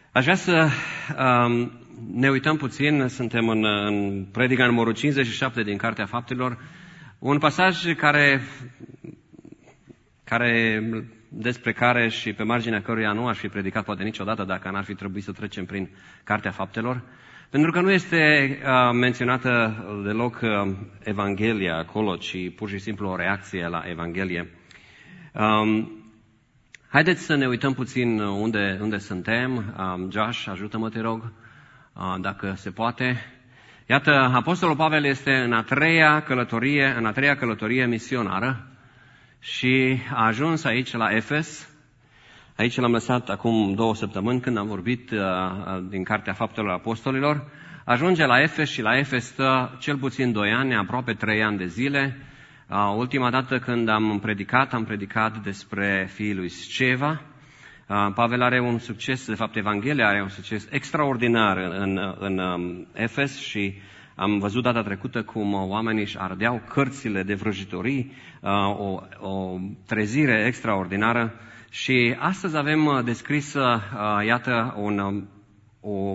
Aș vrea să ne uităm puțin, suntem în predica numărul 57 din Cartea Faptelor, un pasaj despre care și pe marginea căruia nu aș fi predicat poate niciodată dacă n-ar fi trebuit să trecem prin Cartea Faptelor, pentru că nu este menționată deloc Evanghelia acolo, ci pur și simplu o reacție la Evanghelie. Haideți să ne uităm puțin unde suntem. Josh, ajută-mă, te rog, dacă se poate. Iată, Apostolul Pavel este în a treia călătorie misionară și a ajuns aici la Efes. Aici l-am lăsat acum 2 săptămâni când am vorbit din Cartea Faptelor Apostolilor. Ajunge la Efes și la Efes stă cel puțin 2 ani, aproape 3 ani de zile. Ultima dată când am predicat despre fiii lui Sceva. Pavel are un succes, de fapt Evanghelia are un succes extraordinar în Efes și am văzut data trecută cum oamenii își ardeau cărțile de vrăjitorii, o trezire extraordinară. Și astăzi avem descrisă, iată, o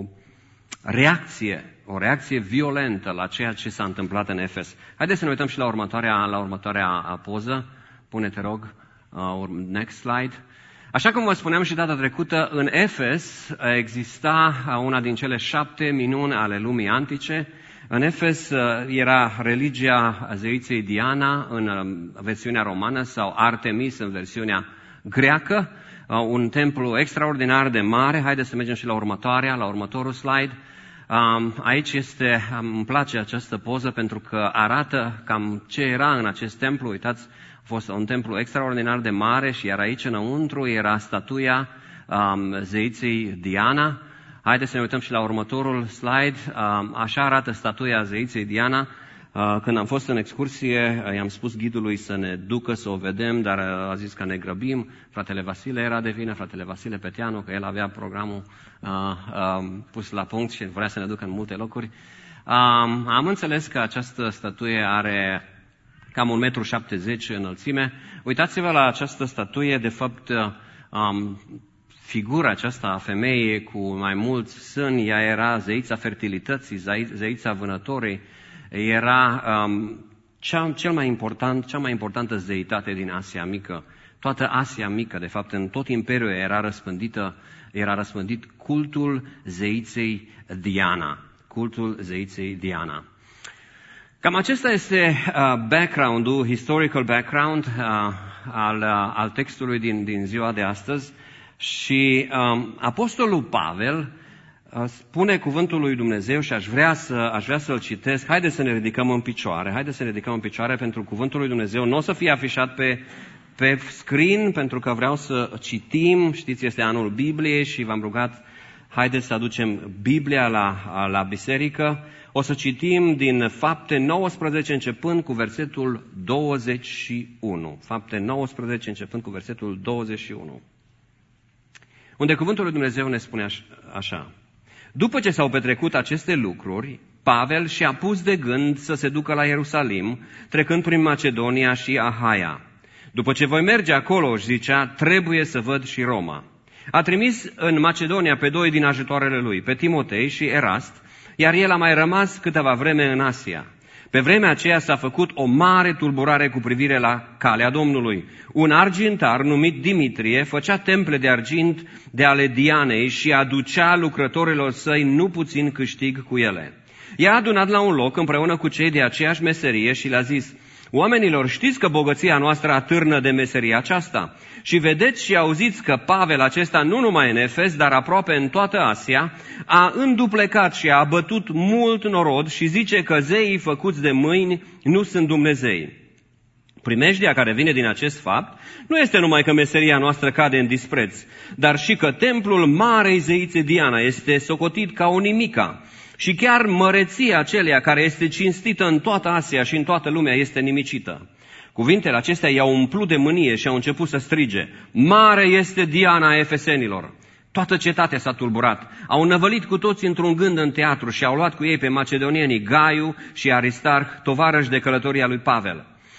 reacție violentă la ceea ce s-a întâmplat în Efes. Haideți să ne uităm și la următoarea poză. Pune, te rog, next slide. Așa cum vă spuneam și data trecută, în Efes exista una din cele 7 minuni ale lumii antice. În Efes era religia zeiței Diana în versiunea romană sau Artemis în versiunea greacă, un templu extraordinar de mare. Haideți să mergem și la următorul slide. Aici îmi place această poză pentru că arată cam ce era în acest templu. Uitați, a fost un templu extraordinar de mare și iar aici înăuntru era statuia zeiței Diana. Haideți să ne uităm și la următorul slide. Așa arată statuia zeiței Diana. Când am fost în excursie, i-am spus ghidului să ne ducă să o vedem, dar a zis că ne grăbim. Fratele Vasile era de vină, fratele Vasile Peteanu, că el avea programul pus la punct și vrea să ne ducă în multe locuri. Am înțeles că această statuie are cam 1,70 m înălțime. Uitați-vă la această statuie, de fapt, figura aceasta a femeii cu mai mulți sâni, ea era zeița fertilității, zeița vânătorii, era cea mai importantă zeitate din Asia Mică. Toată Asia Mică, de fapt, în tot imperiul era răspândit cultul zeiței Diana. Cultul zeiței Diana. Cam acesta este background-ul, historical background al textului din ziua de astăzi. Și Apostolul Pavel spune cuvântul lui Dumnezeu și aș vrea să-l citesc. Haideți să ne ridicăm în picioare pentru cuvântul lui Dumnezeu. Nu o să fie afișat pe screen pentru că vreau să citim. Știți, este anul Bibliei și v-am rugat, haideți să aducem Biblia la biserică. O să citim din Fapte 19 începând cu versetul 21. Fapte 19 începând cu versetul 21. Unde cuvântul lui Dumnezeu ne spune așa. După ce s-au petrecut aceste lucruri, Pavel și-a pus de gând să se ducă la Ierusalim, trecând prin Macedonia și Ahaia. După ce voi merge acolo, își zicea, trebuie să văd și Roma. A trimis în Macedonia pe 2 din ajutoarele lui, pe Timotei și Erast, iar el a mai rămas câteva vreme în Asia. Pe vremea aceea s-a făcut o mare tulburare cu privire la calea Domnului. Un argintar numit Dimitrie făcea temple de argint de ale Dianei și aducea lucrătorilor săi nu puțin câștig cu ele. I-a adunat la un loc împreună cu cei de aceeași meserie și le-a zis, oamenilor, știți că bogăția noastră atârnă de meseria aceasta? Și vedeți și auziți că Pavel acesta nu numai în Efes, dar aproape în toată Asia, a înduplecat și a abătut mult norod și zice că zeii făcuți de mâini nu sunt Dumnezei. Primejdia care vine din acest fapt nu este numai că meseria noastră cade în dispreț, dar și că templul marei zeițe Diana este socotit ca o nimica. Și chiar măreția aceleia care este cinstită în toată Asia și în toată lumea este nimicită. Cuvintele acestea i-au umplut de mânie și au început să strige, mare este Diana a efesenilor. Toată cetatea s-a tulburat. Au năvălit cu toți într-un gând în teatru și au luat cu ei pe macedonienii Gaiu și Aristarh, tovarăși de călătoria lui Pavel.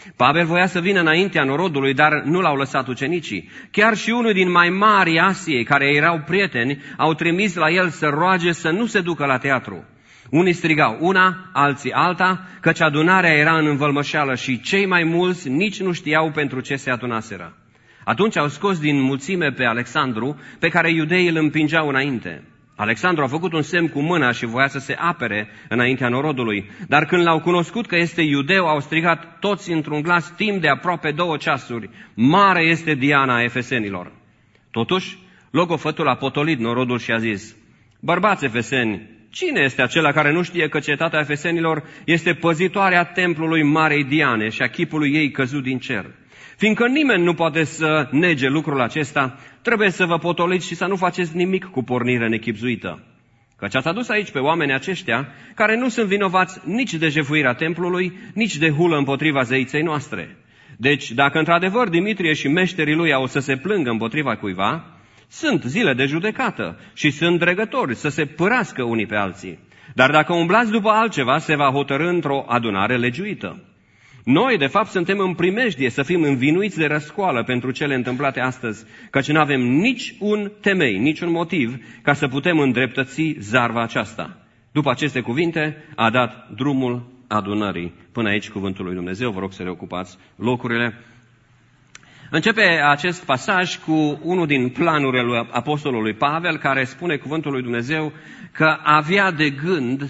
Pavel voia să vină înaintea norodului, dar nu l-au lăsat ucenicii. Chiar și unul din mai mari Asiei, care erau prieteni, au trimis la el să roage să nu se ducă la teatru. Unii strigau una, alții alta, căci adunarea era în învălmășeală și cei mai mulți nici nu știau pentru ce se adunaseră. Atunci au scos din mulțime pe Alexandru, pe care iudeii îl împingeau înainte. Alexandru a făcut un semn cu mâna și voia să se apere înaintea norodului, dar când l-au cunoscut că este iudeu, au strigat toți într-un glas timp de aproape 2 ceasuri: mare este Diana a efesenilor. Totuși, logofătul a potolit norodul și a zis: bărbați efeseni, cine este acela care nu știe că cetatea efesenilor este păzitoarea templului Marei Diane și a chipului ei căzut din cer? Fiindcă nimeni nu poate să nege lucrul acesta, trebuie să vă potoliți și să nu faceți nimic cu pornire nechibzuită. Căci ați adus aici pe oamenii aceștia, care nu sunt vinovați nici de jefuirea templului, nici de hulă împotriva zeiței noastre. Deci, dacă într-adevăr Dimitrie și meșterii lui au să se plângă împotriva cuiva, sunt zile de judecată și sunt dregători să se pârască unii pe alții. Dar dacă umblați după altceva, se va hotărî într-o adunare legiuită. Noi, de fapt, suntem în primejdie să fim învinuiți de răscoală pentru cele întâmplate astăzi, căci nu avem nici un temei, nici un motiv ca să putem îndreptăți zarva aceasta. După aceste cuvinte, a dat drumul adunării. Până aici cuvântul lui Dumnezeu, vă rog să reocupați locurile. Începe acest pasaj cu unul din planurile lui apostolului Pavel, care spune cuvântul lui Dumnezeu că avea de gând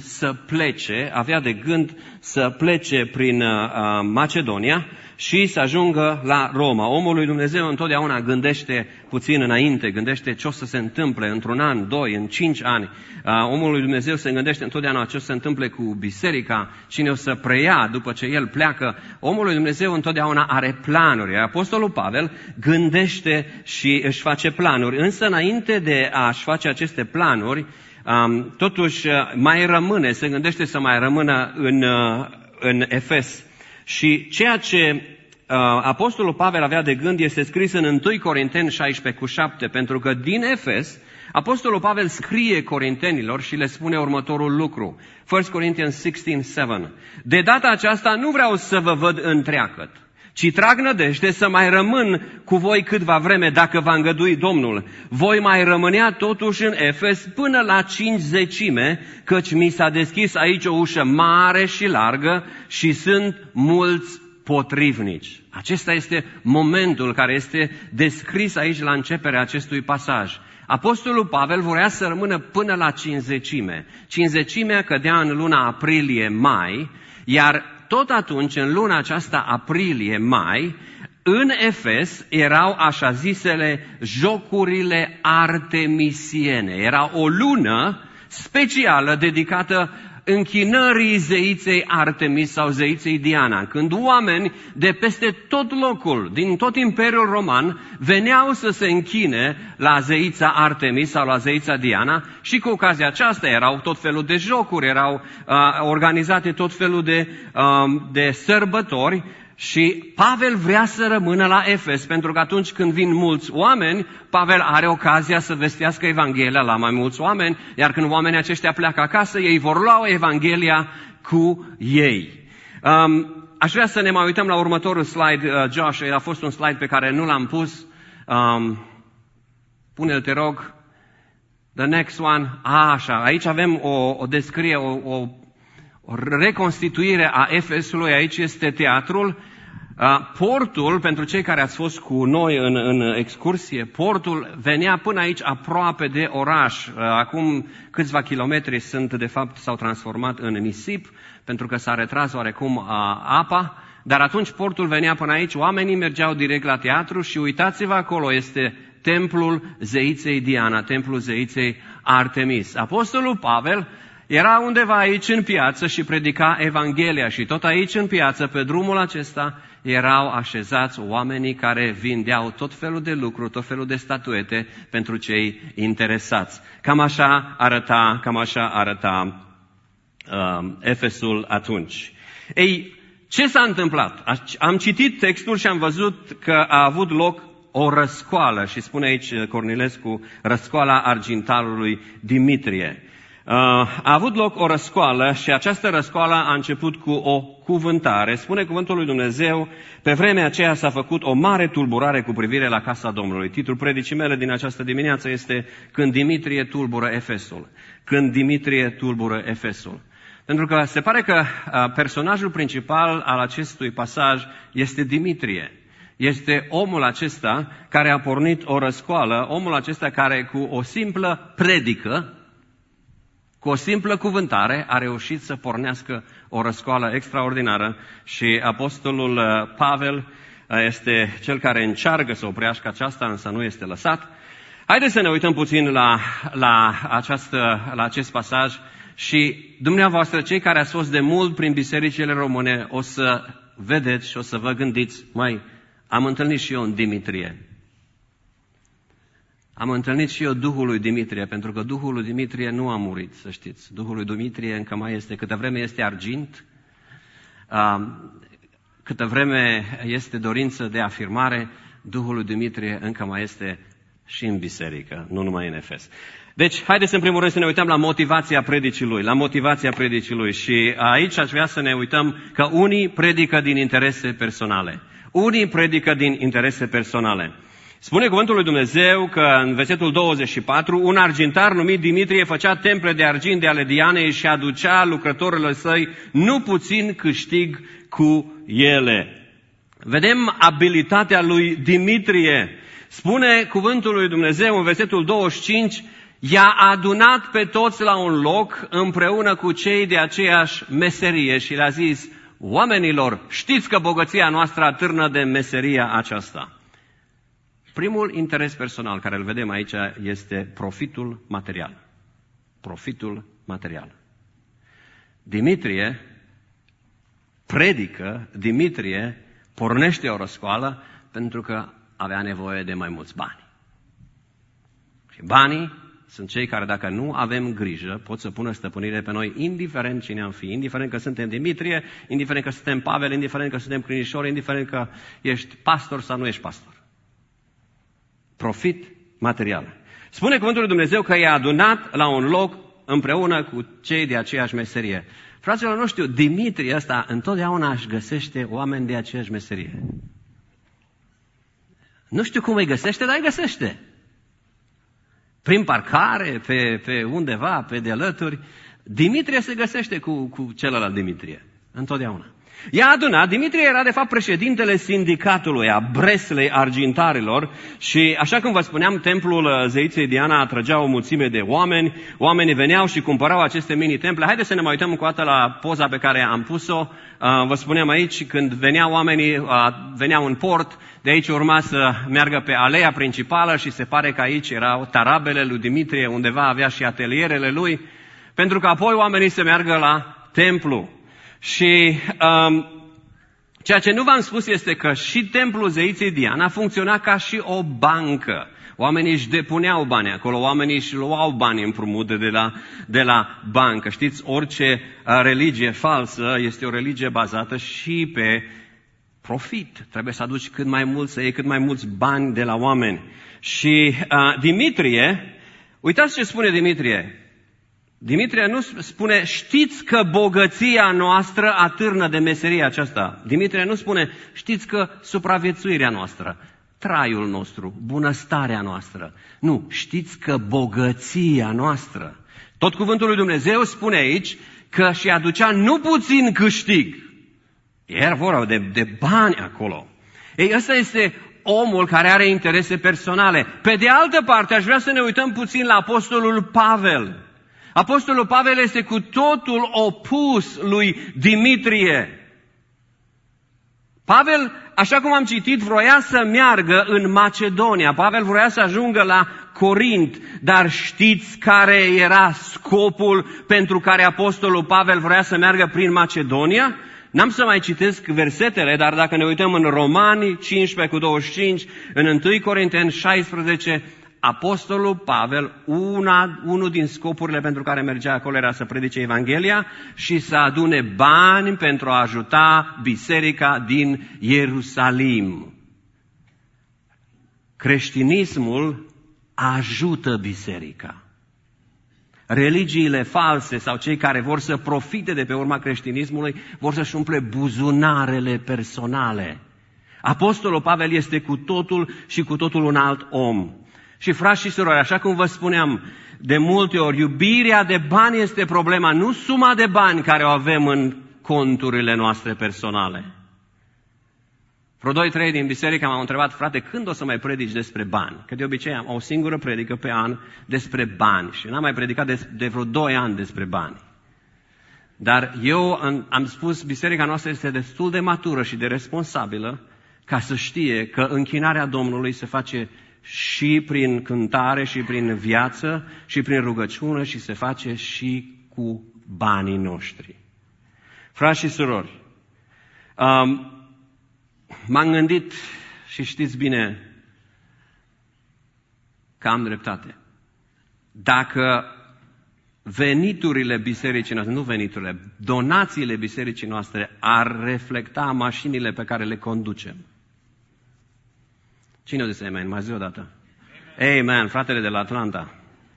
să plece prin Macedonia și să ajungă la Roma. Omul lui Dumnezeu întotdeauna gândește puțin înainte, gândește ce o să se întâmple într-un an, 2, în 5 ani. Omul lui Dumnezeu se gândește întotdeauna ce o să se întâmple cu biserica, cine o să preia după ce el pleacă. Omul lui Dumnezeu întotdeauna are planuri. Apostolul Pavel gândește și își face planuri, însă înainte de a-și face aceste planuri, totuși se gândește să mai rămână în Efes. Și ceea ce apostolul Pavel avea de gând este scris în 1 Corinteni 16:7, pentru că din Efes apostolul Pavel scrie corintenilor și le spune următorul lucru. 1 Corinthians 16:7. De data aceasta nu vreau să vă văd întreagăt, ci trag nădejde să mai rămân cu voi câtva vreme, dacă va îngădui Domnul. Voi mai rămânea totuși în Efes până la 50, căci mi s-a deschis aici o ușă mare și largă și sunt mulți potrivnici. Acesta este momentul care este descris aici la începerea acestui pasaj. Apostolul Pavel voia să rămână până la 50. 50 cădea în luna aprilie-mai, iar tot atunci, în luna aceasta aprilie-mai, în Efes erau așa zisele jocurile artemisiene. Era o lună specială dedicată închinării zeiței Artemis sau zeiței Diana, când oameni de peste tot locul, din tot Imperiul Roman, veneau să se închine la zeița Artemis sau la zeița Diana și cu ocazia aceasta erau tot felul de jocuri, erau organizate tot felul de sărbători. Și Pavel vrea să rămână la Efes, pentru că atunci când vin mulți oameni, Pavel are ocazia să vestească Evanghelia la mai mulți oameni, iar când oamenii aceștia pleacă acasă, ei vor lua Evanghelia cu ei. Aș vrea să ne mai uităm la următorul slide, Josh, a fost un slide pe care nu l-am pus. Pune-l, te rog. The next one. Așa, aici avem o descriere, o reconstituire a Efesului. Aici este teatrul. Portul, pentru cei care ați fost cu noi în excursie, portul venea până aici aproape de oraș. Acum câțiva kilometri s-au transformat în nisip, pentru că s-a retras oarecum apa, dar atunci portul venea până aici, oamenii mergeau direct la teatru și uitați-vă acolo, este templul zeiței Diana, templul zeiței Artemis. Apostolul Pavel era undeva aici în piață și predica Evanghelia și tot aici în piață, pe drumul acesta, erau așezați oamenii care vindeau tot felul de lucruri, tot felul de statuete pentru cei interesați. Cam așa arăta Efesul atunci. Ei, ce s-a întâmplat? Am citit textul și am văzut că a avut loc o răscoală și spune aici Cornilescu, răscoala argintarului Dimitrie. A avut loc o răscoală și această răscoală a început cu o cuvântare. Spune cuvântul lui Dumnezeu, pe vremea aceea s-a făcut o mare tulburare cu privire la casa Domnului. Titlul predicii mele din această dimineață este Când Dimitrie tulbură Efesul. Când Dimitrie tulbură Efesul. Pentru că se pare că personajul principal al acestui pasaj este Dimitrie. Este omul acesta care a pornit o răscoală, omul acesta care cu o simplă predică, cu o simplă cuvântare a reușit să pornească o răscoală extraordinară și apostolul Pavel este cel care încearcă să oprească aceasta, însă nu este lăsat. Haideți să ne uităm puțin la acest pasaj și dumneavoastră, cei care ați fost de mult prin bisericile române, o să vedeți și o să vă gândiți, am întâlnit și eu un Dimitrie. Am întâlnit și eu Duhul lui Dimitrie, pentru că Duhul lui Dimitrie nu a murit, să știți. Duhul lui Dimitrie încă mai este, câtă vreme este argint, câtă vreme este dorință de afirmare, Duhul lui Dimitrie încă mai este și în biserică, nu numai în Efes. Deci, haideți în primul rând să ne uităm la motivația predicii lui. Și aici aș vrea să ne uităm că unii predică din interese personale. Spune cuvântul lui Dumnezeu că în versetul 24, un argintar numit Dimitrie făcea temple de argint de ale Dianei și aducea lucrătorilor săi nu puțin câștig cu ele. Vedem abilitatea lui Dimitrie. Spune cuvântul lui Dumnezeu în versetul 25, i-a adunat pe toți la un loc împreună cu cei de aceeași meserie și le-a zis, oamenilor, știți că bogăția noastră atârnă de meseria aceasta. Primul interes personal care îl vedem aici este profitul material. Profitul material. Dimitrie predică, Dimitrie pornește o răscoală pentru că avea nevoie de mai mulți bani. Și banii sunt cei care, dacă nu avem grijă, pot să pună stăpânire pe noi, indiferent cine am fi, indiferent că suntem Dimitrie, indiferent că suntem Pavel, indiferent că suntem crinișori, indiferent că ești pastor sau nu ești pastor. Profit material. Spune cuvântul lui Dumnezeu că i-a adunat la un loc împreună cu cei de aceeași meserie. Fraților, nu știu, Dimitrie ăsta întotdeauna își găsește oameni de aceeași meserie. Nu știu cum îi găsește, dar îi găsește. Prin parcare, pe undeva, pe de-alături. Dimitrie se găsește cu celălalt Dimitrie. Întotdeauna. I-a adunat, Dimitrie era de fapt președintele sindicatului a Breslei argintarilor și așa cum vă spuneam, templul zeiței Diana atrăgea o mulțime de oameni, oamenii veneau și cumpărau aceste mini-temple. Haideți să ne mai uităm încă o dată la poza pe care am pus-o. Vă spuneam aici, când veneau oamenii, veneau în port, de aici urma să meargă pe aleea principală și se pare că aici erau tarabele lui Dimitrie, undeva avea și atelierele lui, pentru că apoi oamenii să meargă la templu. Și ceea ce nu v-am spus este că și templul zeiței Diana funcționa ca și o bancă. Oamenii își depuneau bani acolo, oamenii își luau bani împrumut de la bancă. Știți, orice religie falsă este o religie bazată și pe profit. Trebuie să aduci cât mai mult, să iei cât mai mulți bani de la oameni. Și Dimitrie, uitați ce spune Dimitrie. Dimitrie nu spune, știți că bogăția noastră atârnă de meseria aceasta. Dimitrie nu spune, știți că supraviețuirea noastră, traiul nostru, bunăstarea noastră. Nu, știți că bogăția noastră. Tot cuvântul lui Dumnezeu spune aici că și aducea nu puțin câștig. Era vorba de bani acolo. Ei, ăsta este omul care are interese personale. Pe de altă parte, aș vrea să ne uităm puțin la apostolul Pavel. Apostolul Pavel este cu totul opus lui Dimitrie. Pavel, așa cum am citit, vroia să meargă în Macedonia. Pavel vroia să ajungă la Corint. Dar știți care era scopul pentru care apostolul Pavel vroia să meargă prin Macedonia? N-am să mai citesc versetele, dar dacă ne uităm în Romani 15:25, în 1 Corinteni 16, apostolul Pavel, unul din scopurile pentru care mergea acolo era să predice Evanghelia și să adune bani pentru a ajuta biserica din Ierusalim. Creștinismul ajută biserica. Religiile false sau cei care vor să profite de pe urma creștinismului vor să-și umple buzunarele personale. Apostolul Pavel este cu totul și cu totul un alt om. Și frați și surori, așa cum vă spuneam, de multe ori, iubirea de bani este problema, nu suma de bani care o avem în conturile noastre personale. Vreo 2-3 din biserică m-au întrebat, frate, când o să mai predici despre bani? Că de obicei am o singură predică pe an despre bani și n-am mai predicat de vreo 2 ani despre bani. Dar eu am spus, biserica noastră este destul de matură și de responsabilă ca să știe că închinarea Domnului se face și prin cântare, și prin viață, și prin rugăciune, și se face și cu banii noștri. Frați și surori, m-am gândit și știți bine că am dreptate. Dacă veniturile bisericii noastre, nu veniturile, donațiile bisericii noastre ar reflecta mașinile pe care le conducem. Cine o zis amen? Mai zi o dată. Amen, fratele de la Atlanta.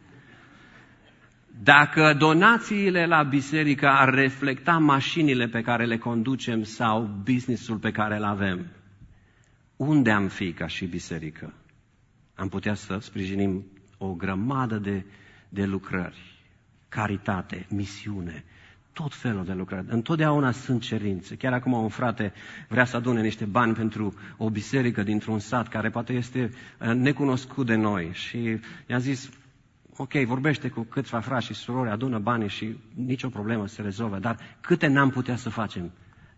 Dacă donațiile la biserică ar reflecta mașinile pe care le conducem sau businessul pe care îl avem, unde am fi ca și biserică? Am putea să sprijinim o grămadă de lucrări, caritate, misiune, tot felul de lucrări. Întotdeauna sunt cerințe. Chiar acum un frate vrea să adune niște bani pentru o biserică dintr-un sat care poate este necunoscut de noi. Și i-am zis, ok, vorbește cu câțiva frați și surori, adună banii și nicio problemă se rezolvă. Dar câte n-am putea să facem?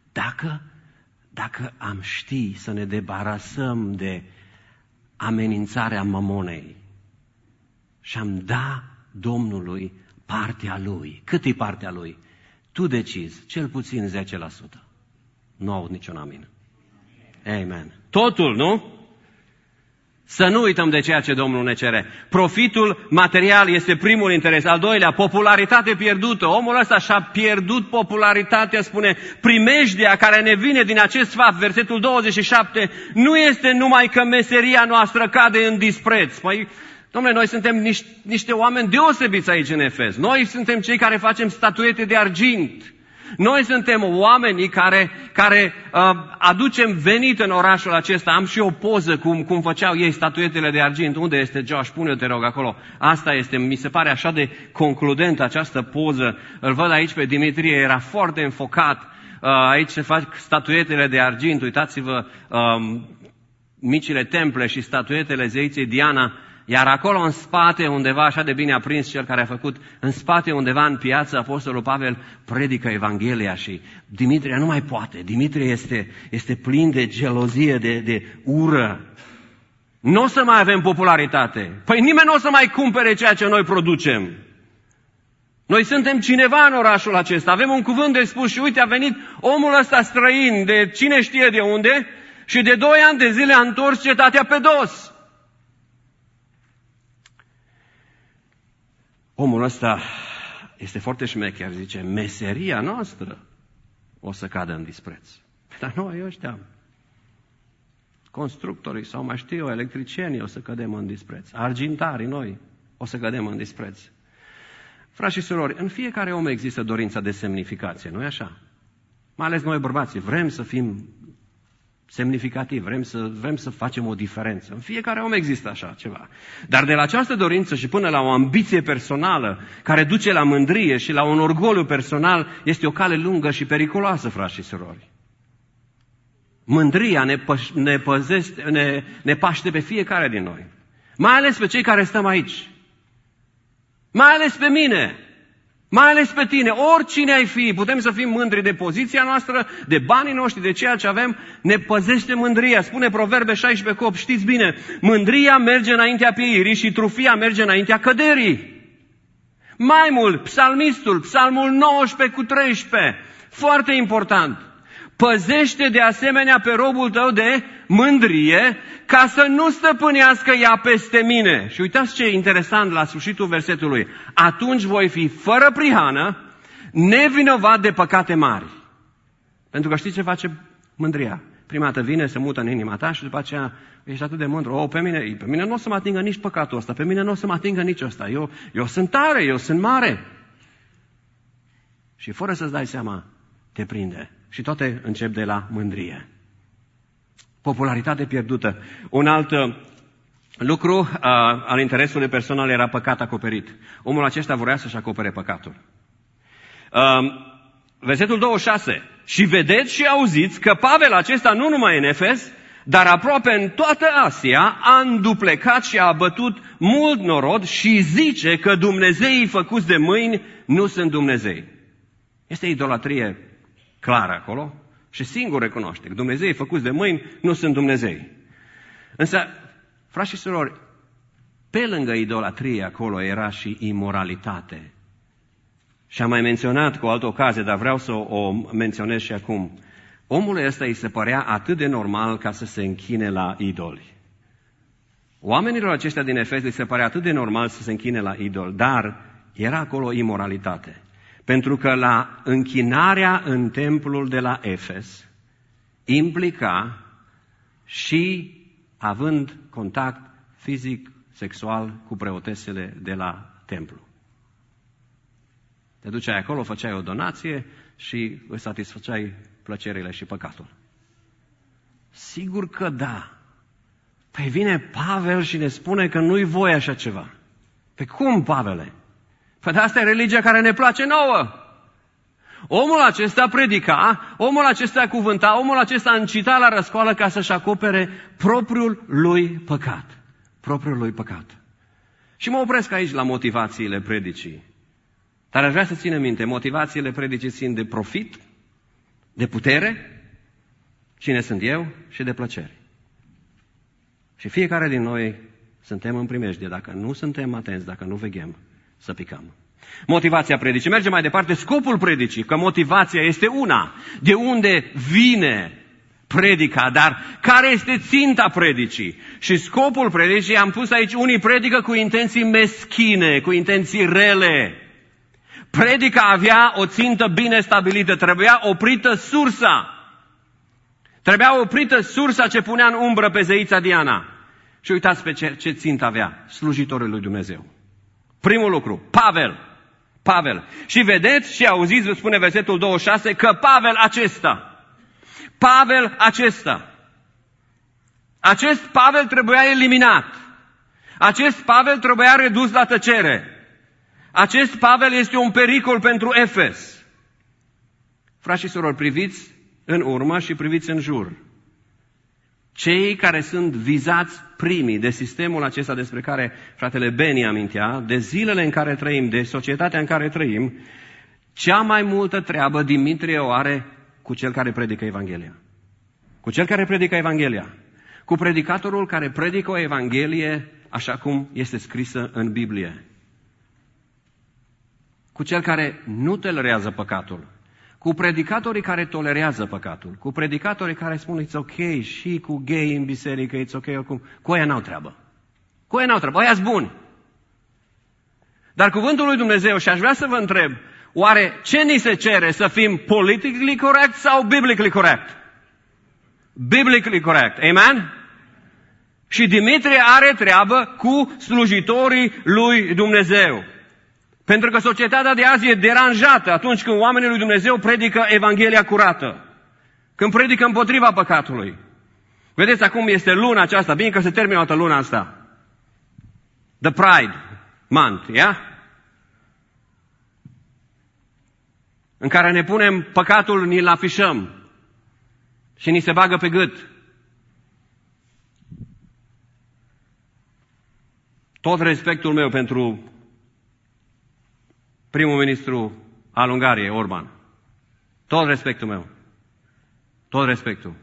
Dacă am ști să ne debarasăm de amenințarea mamonei și am da Domnului partea Lui. Cât e partea Lui? Tu decizi, cel puțin 10%. Nu aud niciun amin. Amen. Totul, nu? Să nu uităm de ceea ce Domnul ne cere. Profitul material este primul interes. Al doilea, popularitate pierdută. Omul ăsta și-a pierdut popularitatea, spune, primejdea care ne vine din acest fapt, versetul 27, nu este numai că meseria noastră cade în dispreț. Păi, dom'le, noi suntem niște oameni deosebiți aici în Efes. Noi suntem cei care facem statuete de argint. Noi suntem oamenii care aducem venit în orașul acesta. Am și o poză cum făceau ei statuetele de argint. Unde este Josh? Pune-o, te rog, acolo. Asta este, mi se pare așa de concludentă această poză. Îl văd aici pe Dimitrie, era foarte înfocat. Aici se fac statuetele de argint. Uitați-vă micile temple și statuetele zeiței Diana. Iar acolo în spate, undeva așa de bine aprins cel care a făcut, în spate undeva în piață, Apostolul Pavel predică Evanghelia și Dimitrie nu mai poate. Dimitrie este plin de gelozie, de ură. Nu o să mai avem popularitate. Păi nimeni nu o să mai cumpere ceea ce noi producem. Noi suntem cineva în orașul acesta, avem un cuvânt de spus și uite a venit omul ăsta străin de cine știe de unde și de 2 ani de zile a întors cetatea pe dos. Omul ăsta este foarte șmecher, zice, meseria noastră o să cadă în dispreț. Dar noi ăștia, constructorii sau mai știu eu, electricienii o să cădem în dispreț. Argintarii noi o să cădem în dispreț. Frați și surori, în fiecare om există dorința de semnificație, nu-i așa? Mai ales noi bărbații, vrem să fim semnificativ, vrem să facem o diferență. În fiecare om există așa ceva. Dar de la această dorință și până la o ambiție personală care duce la mândrie și la un orgoliu personal este o cale lungă și periculoasă, frați și surori. Mândria ne paște pe fiecare din noi. Mai ales pe cei care stăm aici. Mai ales pe mine. Mai ales pe tine, oricine ai fi, putem să fim mândri de poziția noastră, de banii noștri, de ceea ce avem, ne păzește mândria. Spune Proverbe 16:8, știți bine, mândria merge înaintea pieirii și trufia merge înaintea căderii. Mai mult, psalmistul, psalmul 19:13, foarte important, păzește de asemenea pe robul tău de mândrie, ca să nu stăpânească ea peste mine. Și uitați ce interesant la sfârșitul versetului. Atunci voi fi fără prihană, nevinovat de păcate mari. Pentru că știți ce face mândria? Prima dată vine, se mută în inima ta și după aceea ești atât de mândru. Pe mine nu o să mă atingă nici păcatul ăsta, pe mine nu o să mă atingă nici ăsta. Eu sunt tare, eu sunt mare. Și fără să-ți dai seama, te prinde. Și toate încep de la mândrie. Popularitate pierdută. Un alt lucru al interesului personal era păcat acoperit. Omul acesta vrea să-și acopere păcatul. Versetul 26. Și vedeți și auziți că Pavel acesta nu numai în Efes, dar aproape în toată Asia a înduplecat și a abătut mult norod și zice că dumnezeii făcuți de mâini nu sunt Dumnezei. Este idolatrie clară acolo și singur recunoaște că dumnezeii făcuți de mâini nu sunt Dumnezei. Însă, frați și surori, pe lângă idolatrie acolo era și imoralitate. Și am mai menționat cu o altă ocazie, dar vreau să o menționez și acum. Omul ăsta îi se părea atât de normal ca să se închine la idoli. Oamenilor aceștia din Efes îi se părea atât de normal să se închine la idoli, dar era acolo imoralitate. Pentru că la închinarea în templul de la Efes implica și având contact fizic, sexual cu preotesele de la templu. Te duceai acolo, făceai o donație și îți satisfăceai plăcerile și păcatul. Sigur că da. Păi vine Pavel și ne spune că nu-i voie așa ceva. Pe cum, Pavele? Păi asta e religia care ne place nouă. Omul acesta predica, omul acesta cuvânta, omul acesta încita la răscoală ca să-și acopere propriul lui păcat. Propriul lui păcat. Și mă opresc aici la motivațiile predicii. Dar aș vrea să ținem minte, motivațiile predicii țin de profit, de putere, cine sunt eu, și de plăcere. Și fiecare din noi suntem în primejdie, dacă nu suntem atenți, dacă nu veghem, să picăm. Motivația predicii. Mergem mai departe, scopul predicii, că motivația este una. De unde vine predica, dar care este ținta predicii? Și scopul predicii, am pus aici, unii predică cu intenții meschine, cu intenții rele. Predica avea o țintă bine stabilită, trebuia oprită sursa. Trebuia oprită sursa ce punea în umbră pe zeița Diana. Și uitați pe ce țintă avea, slujitorul lui Dumnezeu. Primul lucru, Pavel. Și vedeți și auziți, vă spune versetul 26, că Pavel acesta, acest Pavel trebuia eliminat. Acest Pavel trebuia redus la tăcere. Acest Pavel este un pericol pentru Efes. Frați și surori, priviți în urmă și priviți în jur. Cei care sunt vizați primii de sistemul acesta despre care fratele Beni amintea, de zilele în care trăim, de societatea în care trăim, cea mai multă treabă Dimitrie o are cu cel care predică Evanghelia. Cu cel care predică Evanghelia. Cu predicatorul care predică o Evanghelie așa cum este scrisă în Biblie. Cu cel care nu tolerează păcatul. Cu predicatorii care tolerează păcatul. Cu predicatorii care spun it's ok și cu gay în biserică, it's ok oricum. Cu aia n-au treabă. Aia-s buni. Dar cuvântul lui Dumnezeu, și aș vrea să vă întreb, oare ce ni se cere, să fim politically correct sau biblically correct? Biblically correct. Amen? Și Dimitrie are treabă cu slujitorii lui Dumnezeu. Pentru că societatea de azi e deranjată atunci când oamenii lui Dumnezeu predică Evanghelia curată. Când predică împotriva păcatului. Vedeți, acum este luna aceasta, bine că se termină toată luna asta. The Pride Month, yeah? În care ne punem păcatul, ni-l afișăm și ni se bagă pe gât. Tot respectul meu pentru primul ministru al Ungariei, Orban. Tot respectul meu. Tot respectul.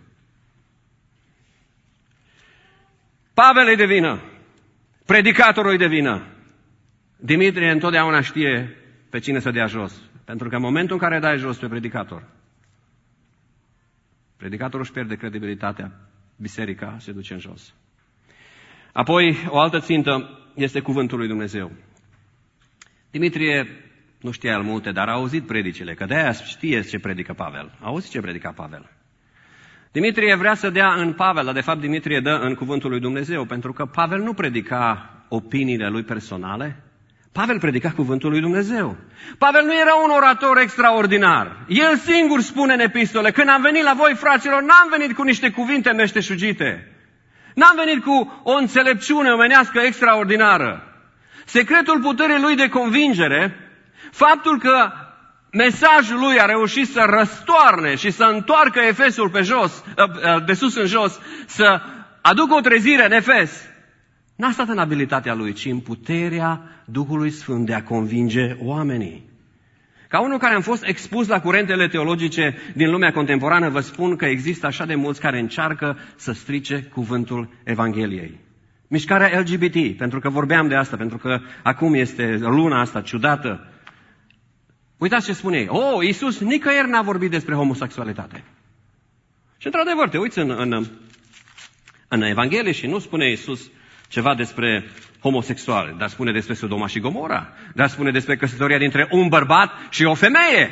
Pavel e de vină. Predicatorul e de vină. Dimitrie întotdeauna știe pe cine să dea jos. Pentru că în momentul în care dai jos pe predicator, predicatorul își pierde credibilitatea, biserica se duce în jos. Apoi, o altă țintă este cuvântul lui Dumnezeu. Dimitrie nu știa el multe, dar a auzit predicile, că de-aia știe ce predică Pavel. A auzit ce predica Pavel. Dimitrie vrea să dea în Pavel, dar de fapt Dimitrie dă în cuvântul lui Dumnezeu, pentru că Pavel nu predica opiniile lui personale, Pavel predica cuvântul lui Dumnezeu. Pavel nu era un orator extraordinar. El singur spune în epistole, când am venit la voi, fraților, n-am venit cu niște cuvinte meșteșugite. N-am venit cu o înțelepciune omenească extraordinară. Secretul puterii lui de convingere, faptul că mesajul lui a reușit să răstoarne și să întoarcă Efesul pe jos, de sus în jos, să aducă o trezire în Efes, n-a stat în abilitatea lui, ci în puterea Duhului Sfânt de a convinge oamenii. Ca unul care am fost expus la curentele teologice din lumea contemporană, vă spun că există așa de mulți care încearcă să strice cuvântul Evangheliei. Mișcarea LGBT, pentru că vorbeam de asta, pentru că acum este luna asta ciudată. Uitați ce spune ei. Iisus nicăieri n-a vorbit despre homosexualitate. Și într-adevăr, te uiți în Evanghelie și nu spune Iisus ceva despre homosexuali, dar spune despre Sodoma și Gomora, dar spune despre căsătoria dintre un bărbat și o femeie.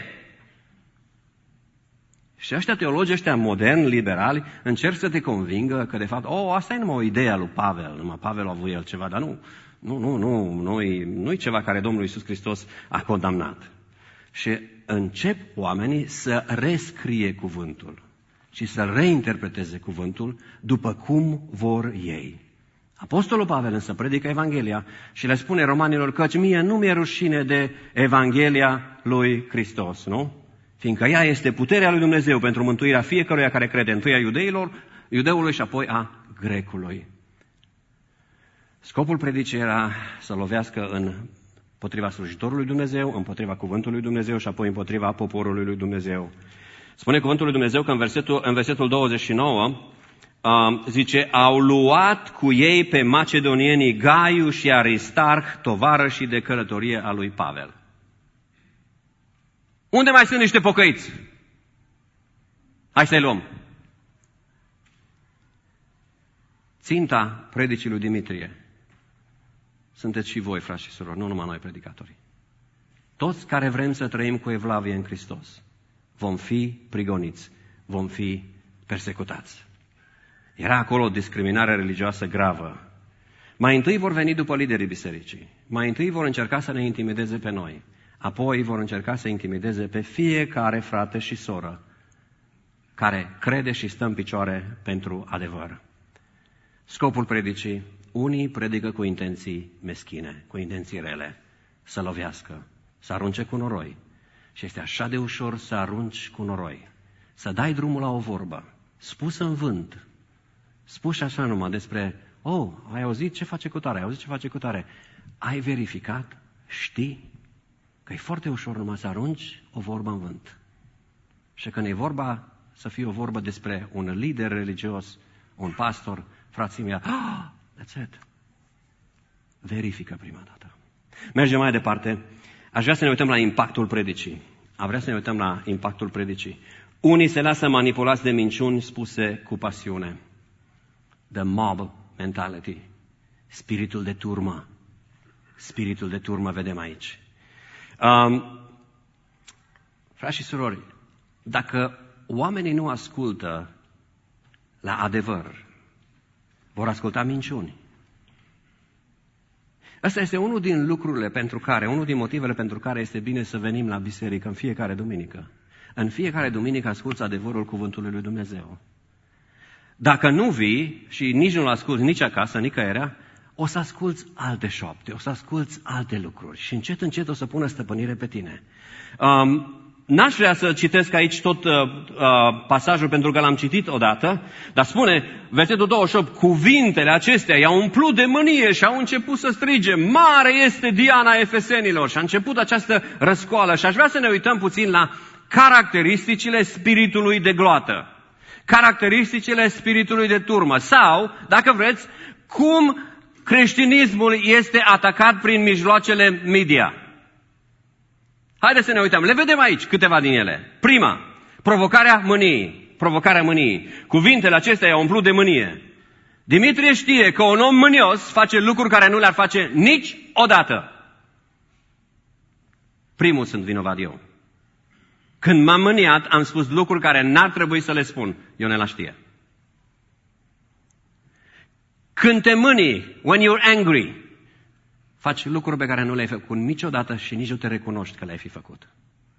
Și ăștia teologi, ăștia moderni, liberali, încerc să te convingă că de fapt, asta e numai o idee a lui Pavel, numai Pavel a avut el ceva, dar nu-i ceva care Domnul Iisus Hristos a condamnat. Și încep oamenii să rescrie cuvântul și să reinterpreteze cuvântul după cum vor ei. Apostolul Pavel însă predică Evanghelia și le spune romanilor căci mie nu mi-e rușine de Evanghelia lui Hristos, nu? Fiindcă ea este puterea lui Dumnezeu pentru mântuirea fiecăruia care crede, întâi a iudeului și apoi a grecului. Scopul predicii era să lovească împotriva slujitorului Dumnezeu, împotriva cuvântului Dumnezeu și apoi împotriva poporului lui Dumnezeu. Spune cuvântul lui Dumnezeu că în versetul 29 zice, au luat cu ei pe macedonienii Gaiu și Aristarh, tovarășii de călătorie a lui Pavel. Unde mai sunt niște pocăiți? Hai să-i luăm. Ținta predicii lui Dimitrie sunteți și voi, frați și surori, nu numai noi predicatorii. Toți care vrem să trăim cu evlavie în Hristos vom fi prigoniți, vom fi persecutați. Era acolo o discriminare religioasă gravă. Mai întâi vor veni după liderii bisericii. Mai întâi vor încerca să ne intimideze pe noi. Apoi vor încerca să intimideze pe fiecare frate și soră care crede și stă în picioare pentru adevăr. Scopul predicii, unii predică cu intenții meschine, cu intenții rele, să lovească, să arunce cu noroi. Și este așa de ușor să arunci cu noroi, să dai drumul la o vorbă, spusă în vânt, spus așa numai despre, ai auzit ce face cutare, ai auzit ce face cutare. Ai verificat, știi că e foarte ușor numai să arunci o vorbă în vânt. Și când e vorba să fie o vorbă despre un lider religios, un pastor, frații mei, that's it. Verifică prima dată. Mergem mai departe. Aș vrea să ne uităm la impactul predicii. Unii se lasă manipulați de minciuni spuse cu pasiune. The mob mentality. Spiritul de turmă. Spiritul de turmă vedem aici. Frați și surori, dacă oamenii nu ascultă la adevăr, vor asculta minciuni. Asta este unul din motivele pentru care este bine să venim la biserică în fiecare duminică. În fiecare duminică asculți adevărul cuvântului lui Dumnezeu. Dacă nu vii și nici nu-l asculți nici acasă, nicăierea, o să asculți alte șoapte, o să asculți alte lucruri și încet, încet o să pună stăpânire pe tine. N-aș vrea să citesc aici tot pasajul pentru că l-am citit odată, dar spune, versetul 28, cuvintele acestea i-au umplut de mânie și au început să strige, mare este Diana Efesenilor, și a început această răscoală. Și aș vrea să ne uităm puțin la caracteristicile spiritului de gloată, caracteristicile spiritului de turmă sau, dacă vreți, cum creștinismul este atacat prin mijloacele media. Haideți să ne uităm. Le vedem aici câteva din ele. Prima, provocarea mâniei. Cuvintele acestea i-au umplut de mânie. Dimitrie știe că un om mânios face lucruri care nu le-ar face niciodată. Primul sunt vinovat eu. Când m-am mâniat, am spus lucruri care n-ar trebui să le spun. Ionela știe. Când te mânii, when you're angry, faci lucruri pe care nu le-ai făcut niciodată și nici nu te recunoști că le-ai fi făcut.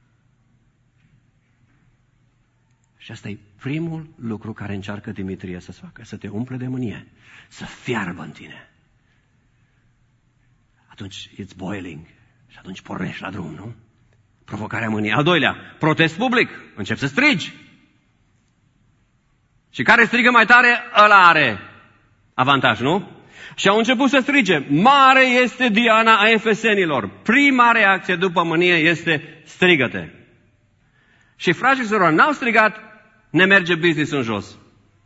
Și asta e primul lucru care încearcă Dimitrie să facă, să te umple de mânie, să fiarbă în tine. Atunci it's boiling și atunci pornești la drum, nu? Provocarea mâniei. Al doilea, protest public. Începi să strigi. Și care strigă mai tare, ăla are avantaj, nu? Și au început să strige, mare este Diana a Efesenilor. Prima reacție după mânie este, strigă-te. Și frații și surori n-au strigat, ne merge business în jos.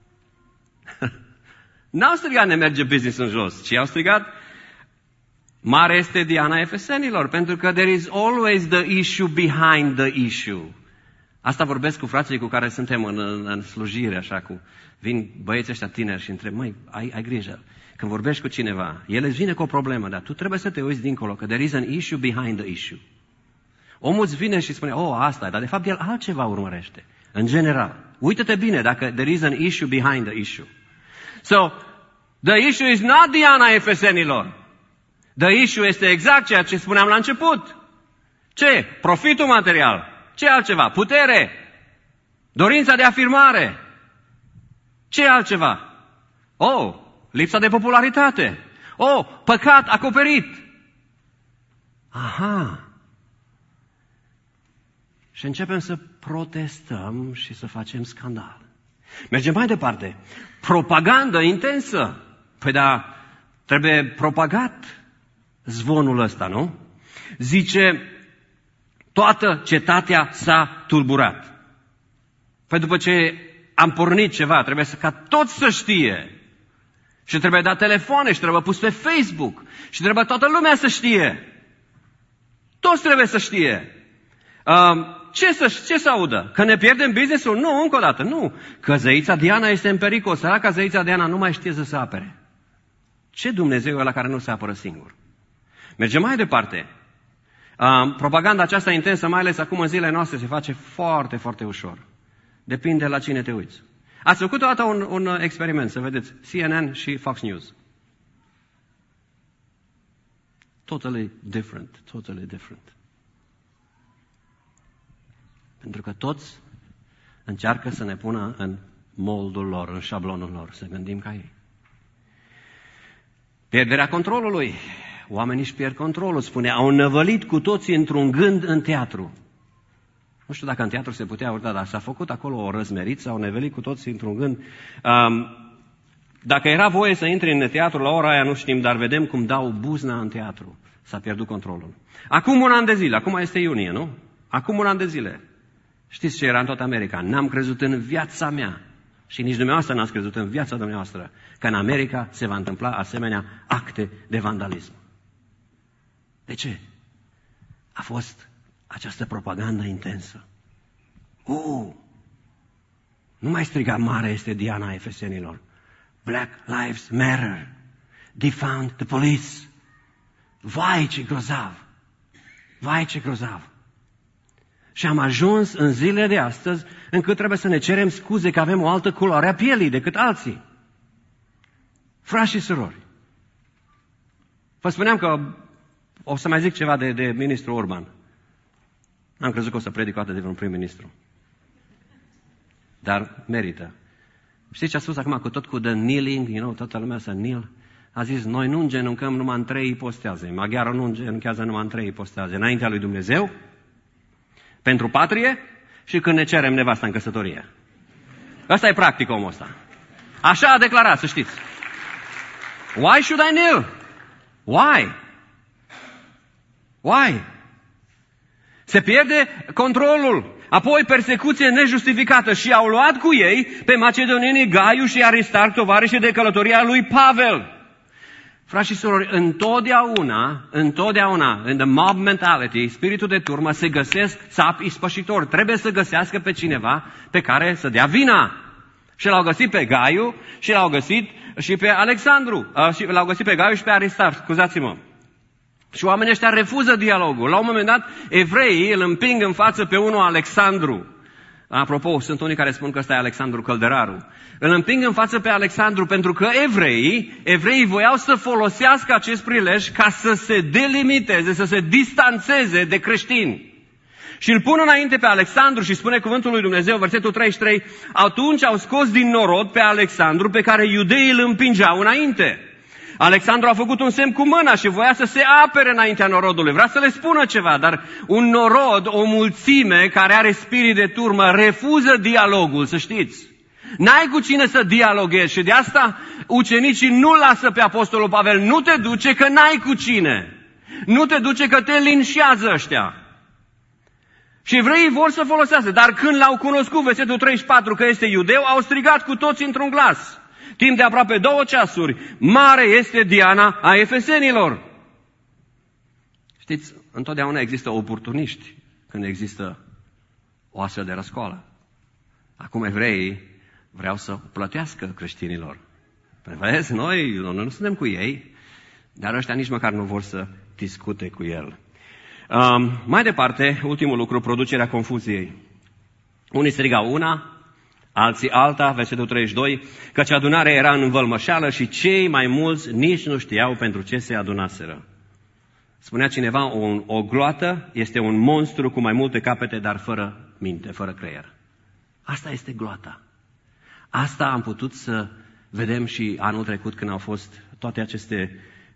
N-au strigat, ne merge business în jos, ci au strigat, mare este Diana Efesenilor, pentru că there is always the issue behind the issue. Asta vorbesc cu frații cu care suntem în slujire, așa, vin băieții ăștia tineri și întreb, măi, ai grijă. Când vorbești cu cineva, el îți vine cu o problemă, dar tu trebuie să te uiți dincolo, că there is an issue behind the issue. Omul îți vine și spune, asta e, dar de fapt el altceva urmărește. În general, uită-te bine dacă there is an issue behind the issue. So, the issue is not Diana Efesenilor. The issue este exact ceea ce spuneam la început. Ce? Profitul material. Ce altceva? Putere. Dorința de afirmare. Ce altceva? Lipsa de popularitate. Păcat acoperit. Aha. Și începem să protestăm și să facem scandal. Mergem mai departe. Propagandă intensă. Păi da, trebuie propagat zvonul ăsta, nu? Zice, toată cetatea s-a tulburat. Păi după ce am pornit ceva, trebuie ca toți să știe. Și trebuie dat telefoane și trebuie pus pe Facebook. Și trebuie toată lumea să știe. Toți trebuie să știe. Ce să audă? Că ne pierdem business-ul? Nu, încă o dată, nu. Că zeița Diana este în pericol. Săraca zeița Diana nu mai știe să se apere. Ce Dumnezeu e ăla care nu se apără singur? Mergem mai departe. Propaganda aceasta intensă, mai ales acum în zilele noastre, se face foarte, foarte ușor. Depinde la cine te uiți. Ați făcut o dată un experiment, să vedeți, CNN și Fox News. Totally different. Pentru că toți încearcă să ne pună în moldul lor, în șablonul lor, să gândim ca ei. Pierderea controlului. Oamenii își pierd controlul, spune, au năvălit cu toții într-un gând în teatru. Nu știu dacă în teatru se putea urda, dar s-a făcut acolo o răzmeriță, au năvălit cu toții într-un gând. Dacă era voie să intri în teatru la ora aia, nu știm, dar vedem cum dau buzna în teatru. S-a pierdut controlul. Acum un an de zile, acum este iunie, nu? Acum un an de zile. Știți ce era în toată America? N-am crezut în viața mea. Și nici dumneavoastră n-ați crezut în viața dumneavoastră că în America se va întâmpla asemenea acte de vandalism. De ce? A fost această propagandă intensă. Nu mai striga, mare este Diana a Efesenilor. Black Lives Matter. Defund the police. Vai ce grozav! Vai ce grozav! Și am ajuns în zilele de astăzi încât trebuie să ne cerem scuze că avem o altă culoare a pielii decât alții. Frați și surori. Vă spuneam că o să mai zic ceva de ministrul Orban. N-am crezut că o să predic o dată de vreun prim-ministru. Dar merită. Știți ce a spus acum cu the kneeling, toată lumea să kneel? A zis, noi nu îngenuncăm numai în 3 ipostaze. Maghiarul nu îngenunchează numai în 3 ipostaze. Înaintea lui Dumnezeu, pentru patrie și când ne cerem nevasta în căsătorie. Ăsta e practic omul ăsta. Așa a declarat, să știți. Why should I kneel? Why? Se pierde controlul. Apoi persecuție nejustificată și au luat cu ei pe macedonienii Gaiu și Aristarh, tovarășii de călătoria lui Pavel. Frați și surori, întotdeauna, în the mob mentality, spiritul de turmă, se găsesc țapi ispășitori. Trebuie să găsească pe cineva pe care să dea vina. Și l-au găsit pe Gaiu și l-au găsit și pe Alexandru. Și l-au găsit pe Gaiu și pe Aristarh, scuzați-mă. Și oamenii ăștia refuză dialogul. La un moment dat, evreii îl împing în față pe unul Alexandru. Apropo, sunt unii care spun că ăsta e Alexandru Călderaru. Îl împing în față pe Alexandru pentru că evreii voiau să folosească acest prilej ca să se delimiteze, să se distanțeze de creștini. Și îl pun înainte pe Alexandru și spune cuvântul lui Dumnezeu, versetul 33, atunci au scos din norod pe Alexandru pe care iudeii îl împingeau înainte. Alexandru a făcut un semn cu mâna și voia să se apere înaintea norodului. Vrea să le spună ceva, dar un norod, o mulțime care are spirit de turmă, refuză dialogul, să știți. N-ai cu cine să dialoghezi și de asta ucenicii nu lasă pe Apostolul Pavel. Nu te duce că n-ai cu cine. Nu te duce că te linșează ăștia. Și evreii vor să folosească, dar când l-au cunoscut, versetul 34, că este iudeu, au strigat cu toți într-un glas. Timp de aproape 2 ceasuri, mare este Diana a efesenilor. Știți, întotdeauna există oportuniști când există o astfel de răscoală. Acum evreii vreau să plătească creștinilor. Vedeți, noi nu suntem cu ei, dar ăștia nici măcar nu vor să discute cu el. Mai departe, ultimul lucru, producerea confuziei. Unii strigau una, alții alta, versetul 32, căci adunarea era în învălmășeală și cei mai mulți nici nu știau pentru ce se adunaseră. Spunea cineva, o gloată este un monstru cu mai multe capete, dar fără minte, fără creier. Asta este gloata. Asta am putut să vedem și anul trecut când au fost toate aceste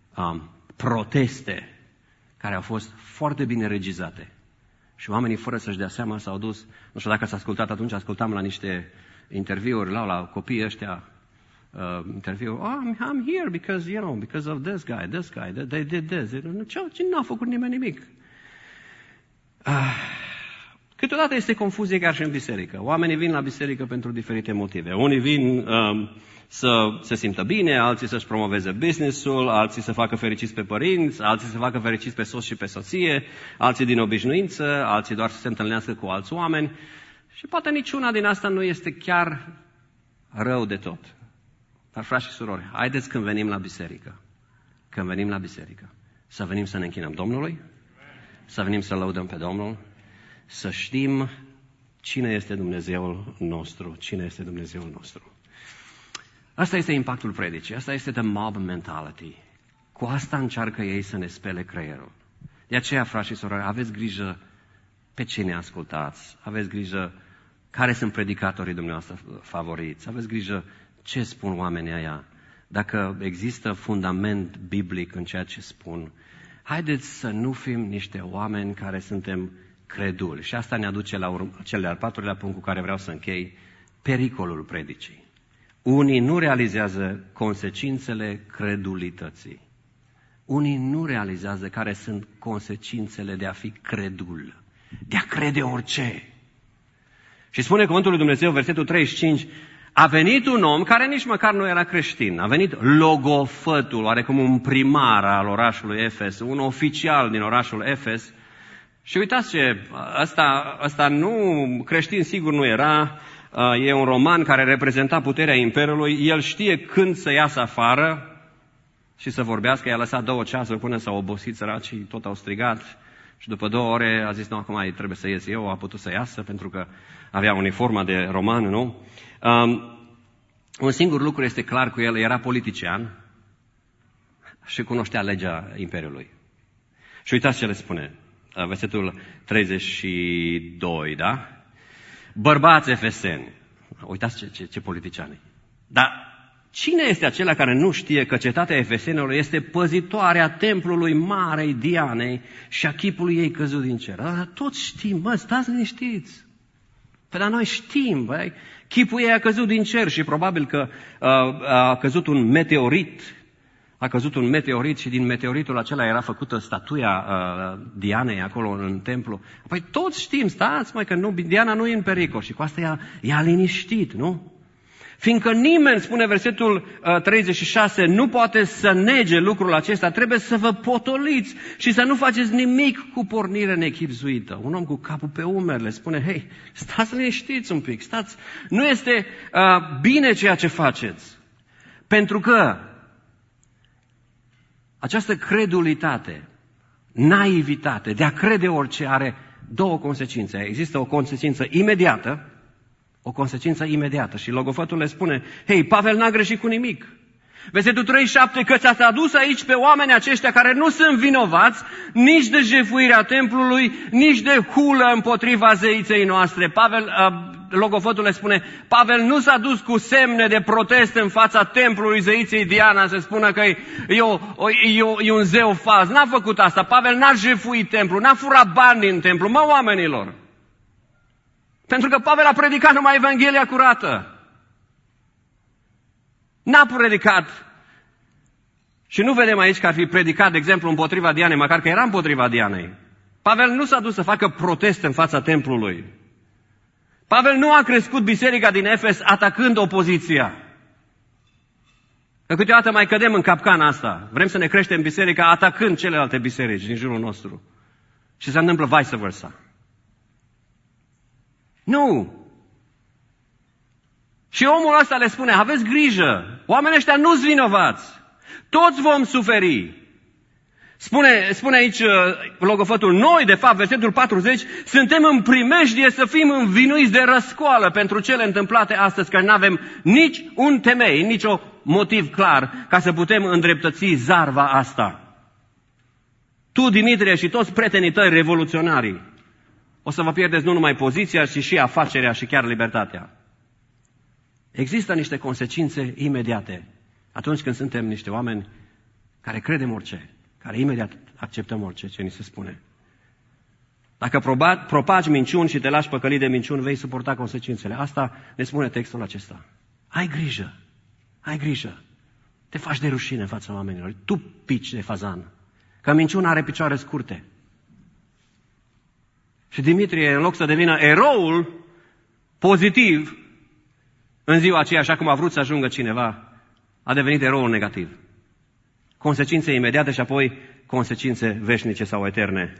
proteste care au fost foarte bine regizate. Și oamenii, fără să-și dea seama, s-au dus. Nu știu dacă ați ascultat, atunci ascultam la niște interviuri, la copiii ăștia, interviuri. I'm here because of this guy, they did this. Ce nu a făcut nimeni nimic. Câteodată este confuzie chiar și în biserică. Oamenii vin la biserică pentru diferite motive. Unii vin să se simtă bine, alții să-și promoveze business-ul, alții să facă fericiți pe părinți, alții să facă fericiți pe soț și pe soție, alții din obișnuință, alții doar să se întâlnească cu alți oameni. Și poate niciuna din asta nu este chiar rău de tot. Dar, frați și surori, haideți când venim la biserică, să venim să ne închinăm Domnului, să venim să lăudăm pe Domnul, să știm cine este Dumnezeul nostru, Asta este impactul predicii, asta este the mob mentality. Cu asta încearcă ei să ne spele creierul. De aceea, frați și surori, aveți grijă pe cine ascultați, aveți grijă care sunt predicatorii dumneavoastră favoriți, aveți grijă ce spun oamenii aia. Dacă există fundament biblic în ceea ce spun, haideți să nu fim niște oameni care suntem creduli. Și asta ne aduce la cel de-al 4-lea punct cu care vreau să închei, pericolul predicii. Unii nu realizează consecințele credulității. Unii nu realizează care sunt consecințele de a fi credul, de a crede orice. Și spune cuvântul lui Dumnezeu, versetul 35, a venit un om care nici măcar nu era creștin, a venit logofătul, oarecum un primar al orașului Efes, un oficial din orașul Efes. Și uitați ce, ăsta nu, creștin sigur nu era, e un roman care reprezenta puterea imperiului, el știe când să iasă afară și să vorbească, i-a lăsat 2 ceasuri până s-au obosit săracii, tot au strigat și după 2 ore a zis, nu, acum trebuie să ies eu, a putut să iasă pentru că avea uniforma de roman, nu? Un singur lucru este clar cu el, era politician și cunoștea legea imperiului. Și uitați ce le spune, versetul 32, da? Bărbați efeseni, uitați ce politiciani. Dar cine este acela care nu știe că cetatea efesenilor este păzitoarea templului Marei Dianei și a chipului ei căzut din cer? Dar toți știm, stați liniștiți. Dar noi știm, băi, chipul ei a căzut din cer și probabil că a căzut un meteorit. A căzut un meteorit și din meteoritul acela era făcută statuia Dianei acolo în templu. Păi toți știm, stați măi, că nu, Diana nu e în pericol și cu asta i-a liniștit, nu? Fiindcă nimeni, spune versetul 36, nu poate să nege lucrul acesta, trebuie să vă potoliți și să nu faceți nimic cu pornire nechibzuită. Un om cu capul pe umeri le spune, hei, stați liniștiți un pic, stați, nu este bine ceea ce faceți. Pentru că această credulitate naivitate, de a crede orice, are două consecințe. Există o consecință imediată, și logofătul le spune, hei, Pavel n-a greșit cu nimic. Versetul 37, că ți-ați adus aici pe oameni aceștia care nu sunt vinovați nici de jefuirea templului, nici de hulă împotriva zeiței noastre. Logofătul le spune, Pavel nu s-a dus cu semne de protest în fața templului zeiței Diana, să spună că e un zeu fals. N-a făcut asta. Pavel n-a jefuit templul, n-a furat bani din templu, oamenilor. Pentru că Pavel a predicat numai Evanghelia curată. N-a predicat. Și nu vedem aici că ar fi predicat, de exemplu, împotriva Dianei, măcar că era împotriva Dianei. Pavel nu s-a dus să facă protest în fața templului. Pavel nu a crescut biserica din Efes atacând opoziția. Că câteodată mai cădem în capcana asta. Vrem să ne creștem biserica atacând celelalte biserici din jurul nostru. Și se întâmplă vice versa. Nu! Și omul ăsta le spune, aveți grijă, oamenii ăștia nu-s vinovați, toți vom suferi. Spune aici logofătul, noi, de fapt, versetul 40, suntem în primejdie să fim învinuiți de răscoală pentru cele întâmplate astăzi, că nu avem nici un temei, nici un motiv clar ca să putem îndreptăți zarva asta. Tu, Dimitrie, și toți prietenii tăi revoluționarii, o să vă pierdeți nu numai poziția, ci și afacerea și chiar libertatea. Există niște consecințe imediate atunci când suntem niște oameni care credem orice, care imediat acceptăm orice ce ni se spune. Dacă propagi minciuni și te lași păcălit de minciuni, vei suporta consecințele. Asta ne spune textul acesta. Ai grijă. Te faci de rușine în fața oamenilor. Tu pici de fazan. Că minciuna are picioare scurte. Și Dimitrie, în loc să devină eroul pozitiv, în ziua aceea, așa cum a vrut să ajungă cineva, a devenit eroul negativ. Consecințe imediate și apoi consecințe veșnice sau eterne.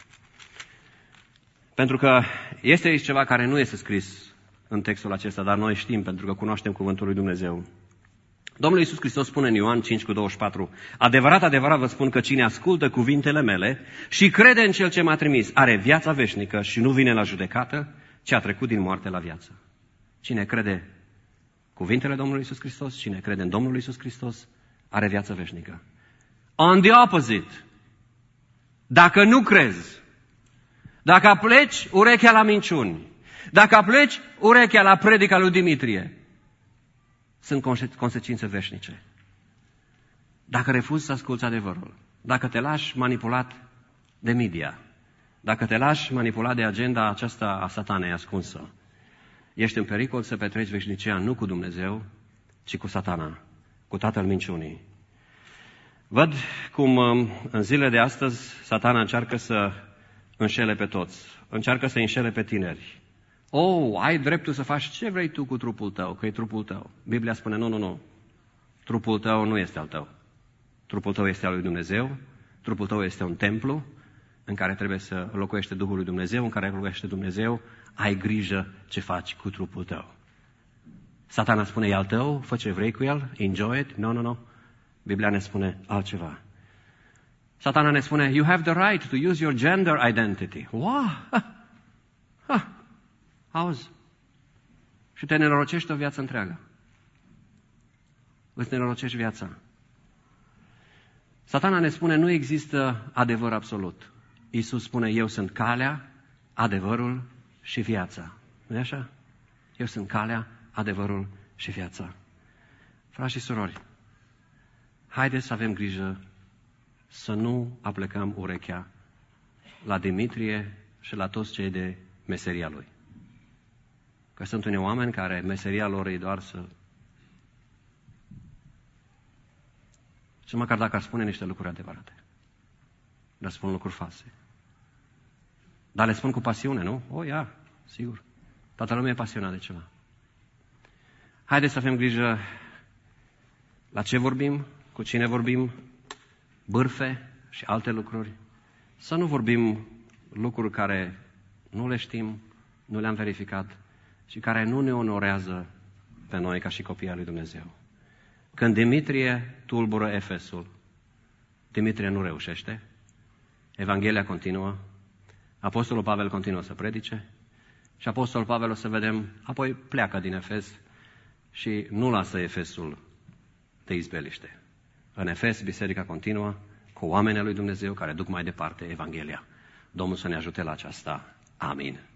Pentru că este aici ceva care nu este scris în textul acesta, dar noi știm pentru că cunoaștem cuvântul lui Dumnezeu. Domnul Iisus Hristos spune în Ioan 5:24, adevărat, adevărat vă spun că cine ascultă cuvintele mele și crede în Cel ce m-a trimis, are viața veșnică și nu vine la judecată, ci a trecut din moarte la viață. Cine crede cuvintele Domnului Iisus Hristos, cine crede în Domnul Iisus Hristos, are viață veșnică. On the opposite, dacă nu crezi, dacă apleci urechea la minciuni, dacă apleci urechea la predica lui Dimitrie, sunt consecințe veșnice. Dacă refuzi să asculți adevărul, dacă te lași manipulat de media, dacă te lași manipulat de agenda aceasta a satanei ascunsă, ești în pericol să petreci veșnicia nu cu Dumnezeu, ci cu satana, cu tatăl minciunii. Văd cum în zilele de astăzi satana încearcă să înșele pe toți, încearcă să înșele pe tineri. Ai dreptul să faci ce vrei tu cu trupul tău, că e trupul tău. Biblia spune, nu. Trupul tău nu este al tău. Trupul tău este al lui Dumnezeu, trupul tău este un templu în care trebuie să locuiește Duhul lui Dumnezeu, în care locuiește Dumnezeu, ai grijă ce faci cu trupul tău. Satana spune, e al tău, fă ce vrei cu el, enjoy it. No. Biblia ne spune altceva. Satana ne spune, you have the right to use your gender identity. Wow! Auzi? Și te nenorocești o viață întreagă. Îți nenorocești viața. Satana ne spune, nu există adevăr absolut. Iisus spune, eu sunt calea, adevărul și viața. Nu-i așa? Eu sunt calea, adevărul și viața. Frați și surori, haideți să avem grijă să nu aplecăm urechea la Dimitrie și la toți cei de meseria lui. Că sunt unii oameni care meseria lor e doar să... Și măcar dacă ar spune niște lucruri adevărate. Dar spun lucruri false. Dar le spun cu pasiune, nu? Sigur. Toată lumea e pasionată de ceva. Haideți să avem grijă la ce vorbim, cu cine vorbim, bârfe și alte lucruri. Să nu vorbim lucruri care nu le știm, nu le-am verificat și care nu ne onorează pe noi ca și copii al lui Dumnezeu. Când Dimitrie tulbură Efesul, Dimitrie nu reușește. Evanghelia continuă, Apostolul Pavel continuă să predice și Apostolul Pavel, o să vedem, apoi pleacă din Efes și nu lasă Efesul de izbeliște. În Efes, biserica continuă cu oamenii lui Dumnezeu care duc mai departe Evanghelia. Domnul să ne ajute la aceasta. Amin.